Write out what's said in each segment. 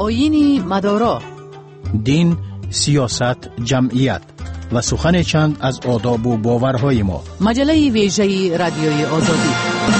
آیین مدارا، دین، سیاست، جمعیت و سخن چند از آداب و باورهای ما. مجله ویژه رادیوی آزادی.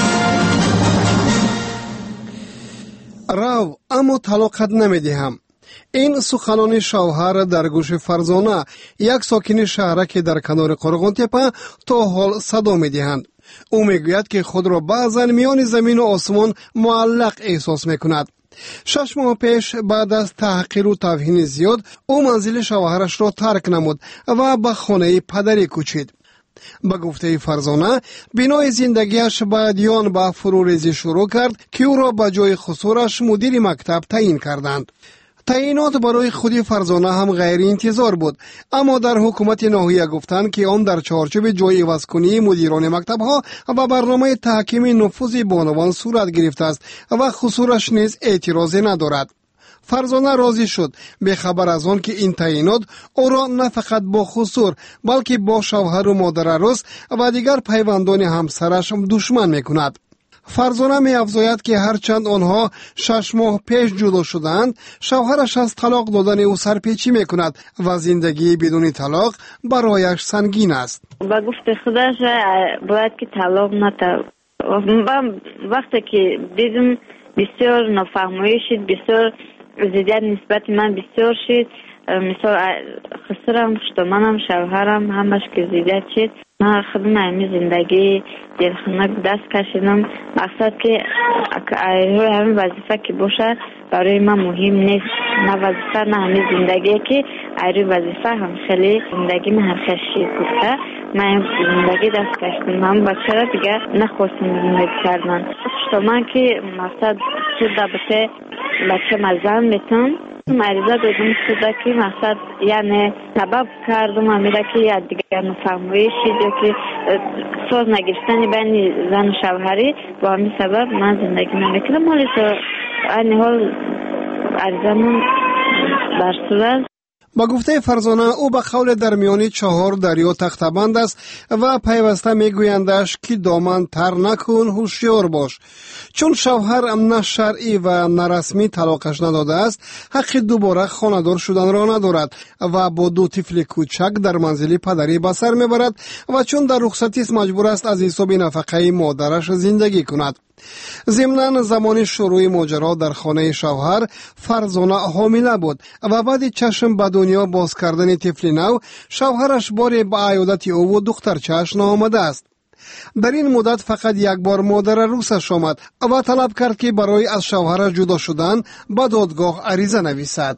راو اما طلاقت نمیدهم. این سخنان شوهر در گوش فرزانه، یک ساکن شهرک در کنار قرغون تپه، تا حال صدا میدهند. او میگوید که خود را بعضا میان زمین و آسمان معلق احساس میکند. 6 ماه پیش بعد از تحقیر و توهین زیاد او منزل شوهرش را ترک نمود و به خانه پدری کوچید. به گفته فرزانه بنای زندگیش بعدیان به فروریزی شروع کرد که او را به جای خسورش مدیر مکتب تعیین کردند. تعیینات برای خودی فرزانه هم غیر انتظار بود، اما در حکومت ناحیه گفتند که آن در چارچوب جای عوض کنی مدیران مکتب ها و برنامه تحکیم نفوذ بانوان صورت گرفته است و خسورش نیز اعتراضی ندارد. فرزانه راضی شد به خبر از آن که این تعیینات او را نه فقط با خسور بلکه با شوهر و مادر عروس و دیگر پیوندان همسرش دشمن میکند. فرزانه می افزاید که هرچند آنها 6 ماه پیش جدا شدند، شوهرش از طلاق دادن او سرپیچی می کند و زندگی بدون طلاق برایش سنگین است. با گفت خودش باید که طلاق نده. وقتی که دیدم بسیار نافهمی شد، بسیار زیادت نسبت من بسیار شد. مثال خسرم، منم، شوهرم همش که زیادت شد. من خودم همین زندگی دلخنک دست کشیدم. مقصد که همین وظیفه که باشه برای من مهم نیست، نه وظیفه نه همین زندگی که ایروی وظیفه هم خیلی زندگی من هر خشی گفته. من زندگی دست کشیدم، هم بچه را دیگه نخواستم زندگی کردن. من که مقصد تو دبته بچه مزن میتونم مریضه دادم شده که مقصد یعنی سبب کردم امیره که یا دیگر نفهموی شید یا که ساز نگرفتن بین زن و شوهری با همین سبب من زندگی نمیکنم. حالی تو این حال عریضمون برسول. با گفته فرزانه او به قول در میان 4 دریا تختبند است و پیوسته میگویندش که دامن تر نکن، هوشیار باش. چون شوهر نه شرعی و نه رسمی طلاقش نداده است، حق دوباره خانه‌دار شدن را ندارد و با 2 طفل کوچک در منزل پدری به سر میبرد و چون در رخصتی است مجبور است از حساب نفقه مادرش زندگی کند. ضمناً زمان شروع ماجرا در خانه شوهر فرزانه حامله بود و بعد چشم به دنیا باز کردن طفل نو شوهرش باری به عیادت او و دخترچه‌اش آمده است. در این مدت فقط یک بار مادر عروسش آمد و طلب کرد که برای از شوهرش جدا شدن به دادگاه عریضه نویسد.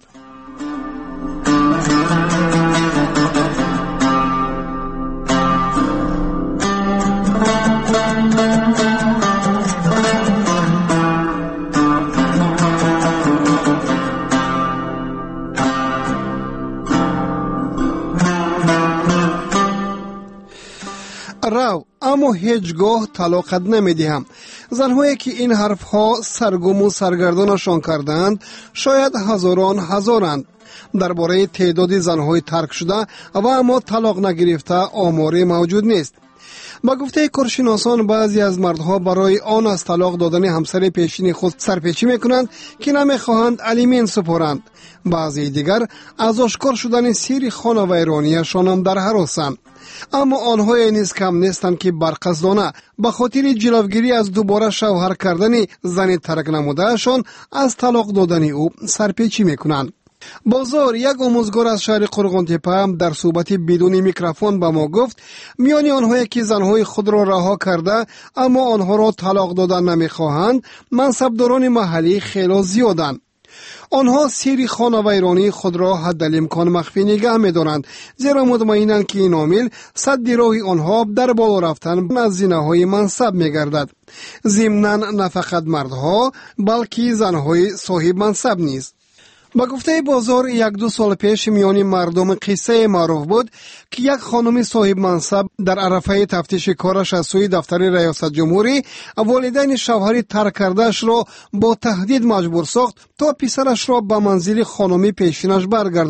راو اما هیچگاه طلاقت نمیدهم. زنهایی که این حرفها سرگم و سرگردانشان کردند شاید هزارند. درباره تعداد زنهای ترک شده و اما طلاق نگرفته آماری موجود نیست. با گفته کارشناسان بعضی از مردها برای آن از طلاق دادن همسر پیشین خود سرپیچی میکنند که نمیخواهند الیمین سپارند. بعضی دیگر از آشکار شدن سیر خانوادگیشان هم در هراسند. اما آنها نیز کم نیستند که برقصدانه به خاطر جلوگیری از دوباره شوهر کردن زن ترک نمودهشان از طلاق دادن او سرپیچی میکنند. بازار یک آموزگار از شهر قرغون تپه در صحبت بدون میکروفون به ما گفت میان آنهایی که زنهای خود را رها کرده اما آنها را طلاق دادن نمیخواهند منصبداران محلی خیلی زیادند. آنها سیر خانوادگی خود را حدالامکان مخفی نگه می‌دارند، زیرا مطمئنند که این عامل سد راه آنها در بالا رفتن از زینه‌های منصب می‌گردد. ضمناً نه فقط مردها بلکه زنهای صاحب منصب نیز. با گفته بازار 1-2 سال پیش میان مردم قصه معروف بود که یک خانم صاحب منصب در عرفه تفتیش کارش از سوی دفتر ریاست جمهوری والدین شوهر ترک کرده‌اش را با تهدید مجبور ساخت تا پسرش را به منزل خانمی پیشینش برگرداند.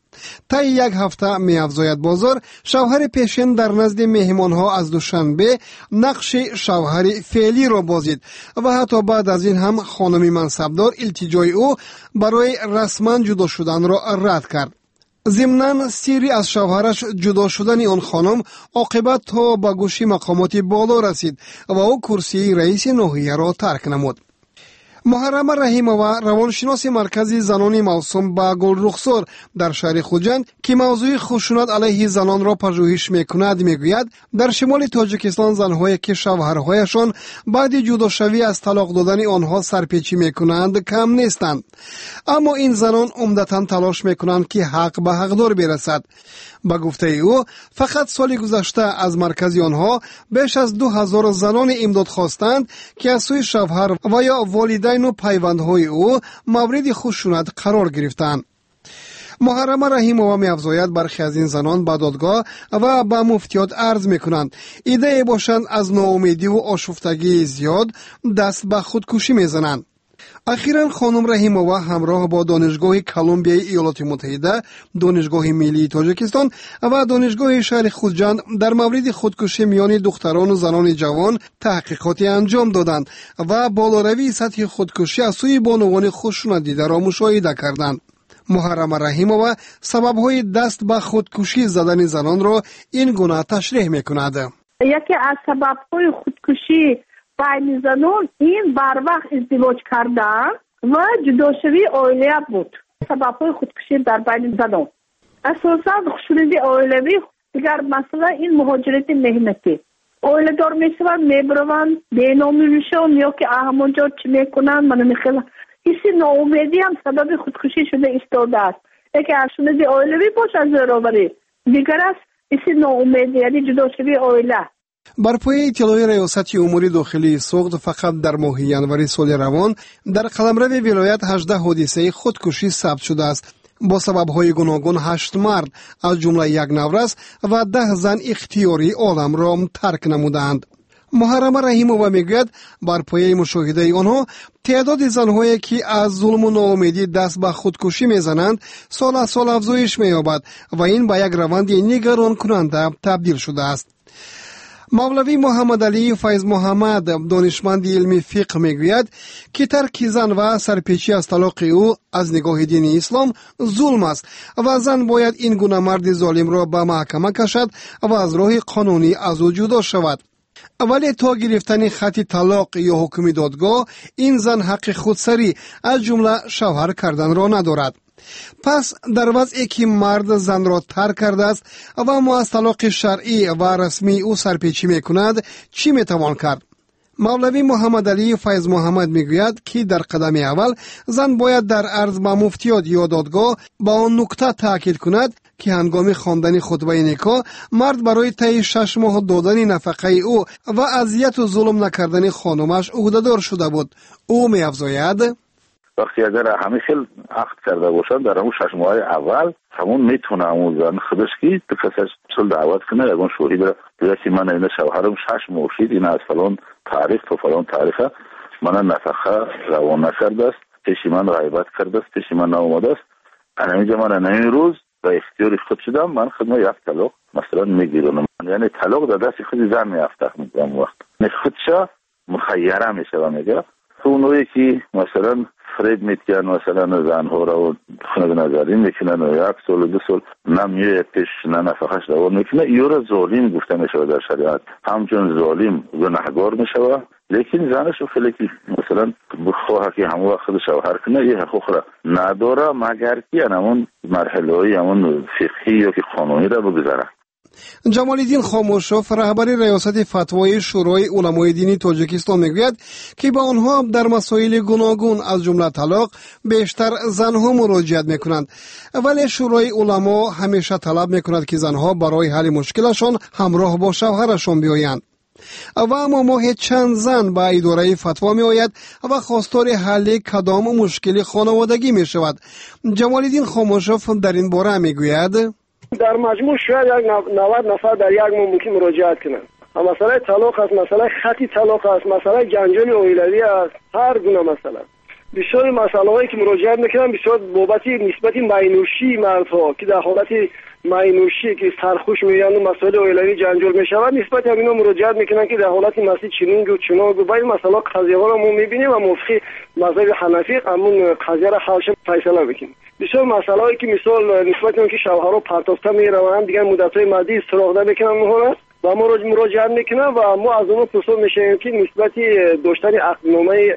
طی یک هفته می‌افزاید بازار شوهر پیشین در نزد مهمانها از دوشنبه نقش شوهر فعلی را بازید و حتی بعد از این هم خانم منصبدار التجای او برای رسما جدا شدن را رد کرد. ضمناً سری از شوهرش جدا شدن آن خانم عاقبت تا به گوش مقامات بالا رسید و او کرسی رئیس ناحیه را ترک نمود. محرمه رحیمова روانشناس مرکز زنان موسوم به گلرخسار در شهر خوجند که موضوع خشونت علیه زنان را پژوهش میکند میگوید در شمال تاجیکستان زنهایی که شوهرهایشان بعد جداشوی از طلاق دادن آنها سرپیچی میکنند کم نیستند، اما این زنان عمدتاً تلاش میکنند که حق به حقدار برسد. با گفته او فقط سال گذشته از مرکز آنها بیش از 2000 زنان امداد خواستند که از سوی شوهر و یا والدین و پیوندهای او مورد خشونت قرار گرفتند. محرمه رحیمова می‌افزاید برخی از این زنان به دادگاه و به مفتیات عرض میکنند ایده باشند از ناامیدی و آشفتگی زیاد دست به خودکشی میزنند. اخیراً خانم رحیمова همراه با دانشگاه کلمبیای ایالات متحده، دانشگاه ملی تاجیکستان و دانشگاه شهر خوجند در مورد خودکشی میان دختران و زنان جوان تحقیقاتی انجام دادند و بالاروی سطح خودکشی از سوی بانوان خشونت دیده را مشاهده کردند. محرمه رحیمова سبب‌های دست به خودکشی زدن زنان را این گونه تشریح می‌کند. یکی از سبب‌های خودکشی بین زنان این بر وقت ازدواج کردن و جداشوی عائله بود. سبب‌های خودکشی در بین زنان اساساً خشونت عائلوی، دیگر مثلا این مهاجرت مهنتی، عائله دار میشوند میبروند بینامی میشن یا که همونجا چی میکنن من میخوام این ناامیدی هم سبب خودکشی شده ایستاده است. یکی از خشونت عائلوی باشه از زوراوری، دیگر است این ناامیدی یعنی جداشوی عائله. بر پای اطلاع ریاست امور داخلی سوخت فقط در ماه ینوری سال روان در قلمرو ولایت 18 حادثه خودکشی ثبت شده است. با سبب‌های گوناگون 8 مرد از جمله یک نورس و 10 زن اختیاری عالم را ترک نمودند. محرمه رحیمова میگوید بر پایه مشاهده آنها تعداد زنهایی که از ظلم و ناامیدی دست به خودکشی میزنند سال از سال افزایش می‌یابد و این به یک روند نگران کننده تبدیل شده است. مولوی محمد علی فیض محمد دانشمند علمی فقه میگوید که ترک زن و سرپیچی از طلاق او از نگاه دین اسلام ظلم است و زن باید این گونه مرد ظالم را به محکمه کشد و از راه قانونی از او جدا شود. ولی تا گرفتن خط طلاق یا حکم دادگاه این زن حق خودسری از جمله شوهر کردن را ندارد. پس در وضعی که مرد زن را ترک کرده است و ما از طلاق شرعی و رسمی او سرپیچی میکند چی میتوان کرد؟ مولوی محمد علی فیض محمد میگوید که در قدم اول زن باید در عرض به مفتیات یا دادگاه با آن نکته تاکید کند که هنگام خواندن خطبه نکاح مرد برای طی 6 ماه دادن نفقه او و اذیت و ظلم نکردن خانمش عهده‌دار شده بود. او می‌افزاید وقتی اگر همه خیلی عقد کرده باشند در همون 6 ماه اول همون میتونه همون زن خودش که کسش چل دعوت کنه اون شوهی بگه که من این شوهرم 6 ماه شد این از فلان تاریخ تا فلان تاریخه من نفقه روان نکرده است، پیشی من غیبت کرده است، پیشی من ناومده است، اینجا من این روز به اختیار خود شدم من خدمت یک طلاق مثلا میگیرم، یعنی طلاق در دست خود زن میافته میگم وقت خودش مخیره میشه و میگه تو اونایی که مثلا فرید میتگن مثلا زنها را خونه نظری میکنن و 1 سال و 2 سال نمیه پیش نه نفقش دوام میکنه ایو را ظالم گفته میشه در شریعت، همچون ظالم گناهگار میشه. لیکن زنش خیلی که مثلا بخواه که همون وقت شوهر کنه یه حقوق را نداره مگر که همون مرحله های همون فقهی یا که قانونی را بگذاره. جمال الدین خاموشوف رهبر ریاست فتوای شورای علمای دینی تاجیکستان میگوید که با آنها در مسائل گوناگون از جمله طلاق بیشتر زنها مراجعت میکنند، ولی شورای علما همیشه طلب میکند که زنها برای حل مشکلشان همراه با شوهرشان بیایند. و اما ماه چند زن به اداره فتوا می آید و خواستار حل کدام مشکل خانوادگی می شود. جمال الدین خاموشوف در این باره می گوید در مجموع شاید 90 نفر در یک ماه ممکن مراجعت کنند. مسئله طلاق است، مسئله خطی طلاق است، مسئله جنجال عائلوی است، هر گونه مسئله. بسیار مسائلی که مراجعه میکنن بسیار بابت نسبت مینوشی مردها که در حالت مینوشی که سرخوش میان و مسائل اولیوی جنجال میشود نسبت همینا مراجعه میکنن که در حالت مسیح چنین و چنان و باید مسائل قضیه ها رو ما میبینیم و موافق مذهب حنفی همون قضیه را حلش فیصله بکنیم. بسیار مسائلی که مثال نسبت اون که شوهرها پرتافته میروند دیگه مدت‌های مدی سراغ نمیکنن اونها و ما مراجعه میکنن و ما از اون پرسش میشیم که نسبت داشتن عقدنامه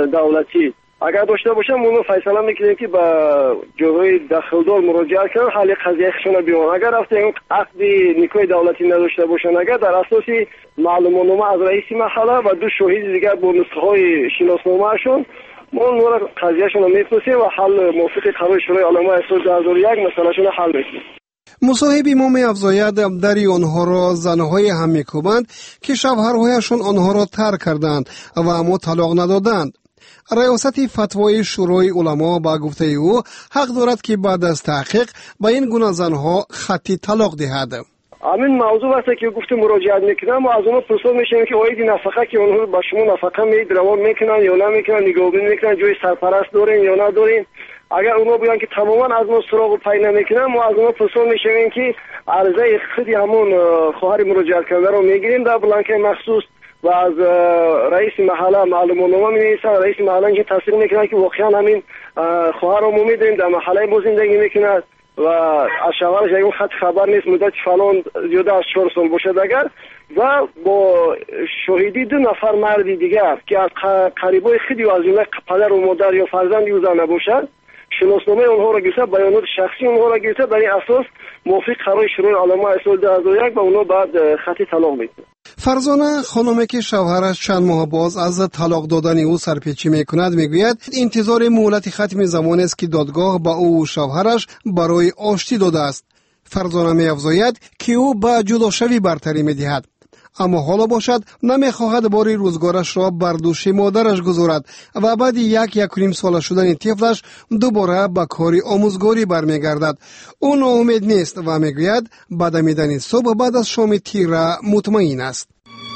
دولتی اگر داشته باشن ما فیصله میکنیم که با جوهای دخلدار مراجعه کنن حل قضیه خشون بیان. اگر رفته این عقد نیکوی دولتی نداشته باشن اگر در اساس معلوماتنامه از رئیس محله و دو شاهد دیگر با نسخه های شناسنامه شون ما اون قضیهشون رو میپرسیم و حل موافق قرار شورای علما سال 2001 مسئلهشون رو حل میکنیم. مصاحبی ما می‌افزاید دری آنها را زنهای هم می‌کوبند که شوهرهایشان آنها را ترک کردند و اما طلاق ندادند. ریاست فتوای شورای علما با گفته او حق دارد که بعد از تحقیق با این گونه زنها خطی طلاق دهد. همین موضوع است که گفتم مراجعه میکنم و از اونها پرسش میشیم که آیا نفقه که اونها با شما نفقه روان میکنن یا نمیکنن، نگاهبینی میکنن، جای سرپرست دارین یا ندارین. اگر اونها بگن که تماما از ما سراغ پی نمیکنن ما از اونها پرسش میشیم که عرضه خودی همون خواهر مراجعه کرده رو میگیریم در بلانکه مخصوص و از رئیس محله معلوماتنامه می‌نویسن. رئیس محله اینکه تصدیق میکنه که واقعا همین خواهر رو ما میدونیم در محله ما زندگی میکنه و از شوهرش اون خط خبر نیست مدت فلان زیاده از 4 سال باشد اگر و با شاهدی 2 نفر مرد دیگر که از قریبای خودی و از جمله پدر و مادر یا فرزند او زن نباشد شناسنامه اونها را گرفته، بیانات شخصی اونها را گرفته، بر این اساس موافق قرار شورای علما سال 2001 و اونها بعد خطی طلاق میکنه. فرزانه خانمی که شوهرش چند ماه باز از طلاق دادن او سرپیچی میکند میگوید انتظار مهلت ختم زمان است که دادگاه با او و شوهرش برای آشتی داده است. فرزانه می‌افزاید که او به جداشوی برتری میدهد اما حالا باشد نمیخواهد باری روزگارش را بر دوش مادرش گذارد و بعد 1.5 سال شدن طفلش دوباره به کاری آموزگاری برمیگردد. او ناامید نیست و میگوید بعد میدن صبح بعد از شام تیره مطمئن است.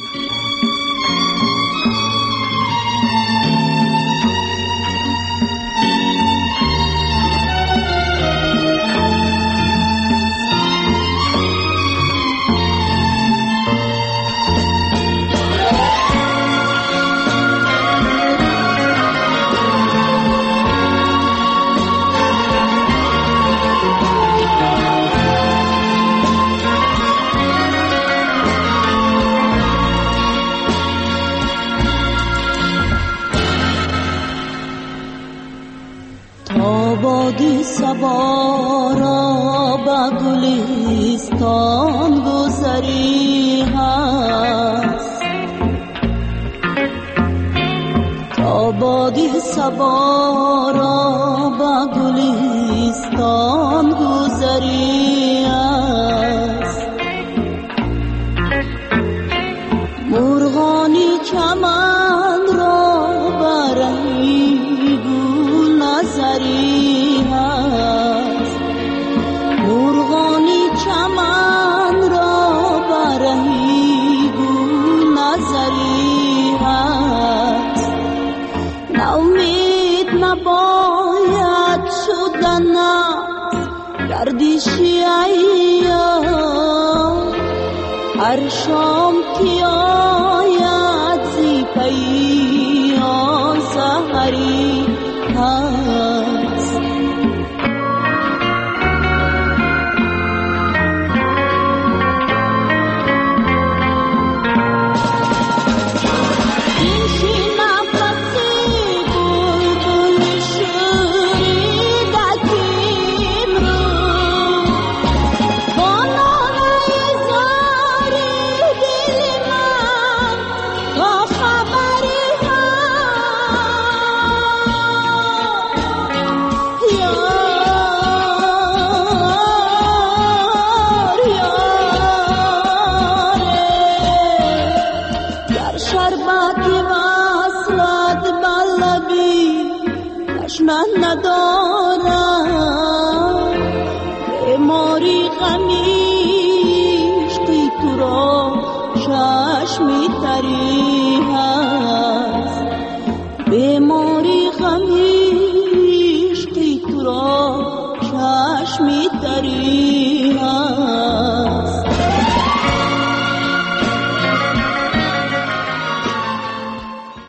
بادی سوارا با گلستان گذری هست تا بادی سوارا با گلستان گذری هست مرغانی چمن را برای گل نظری چمن را برهی گل نظری هست ناامید نباید شدن گردشی ایام هر شام که آید زی پیام سحری هست شربت وصلت بلبی تشنه ندارم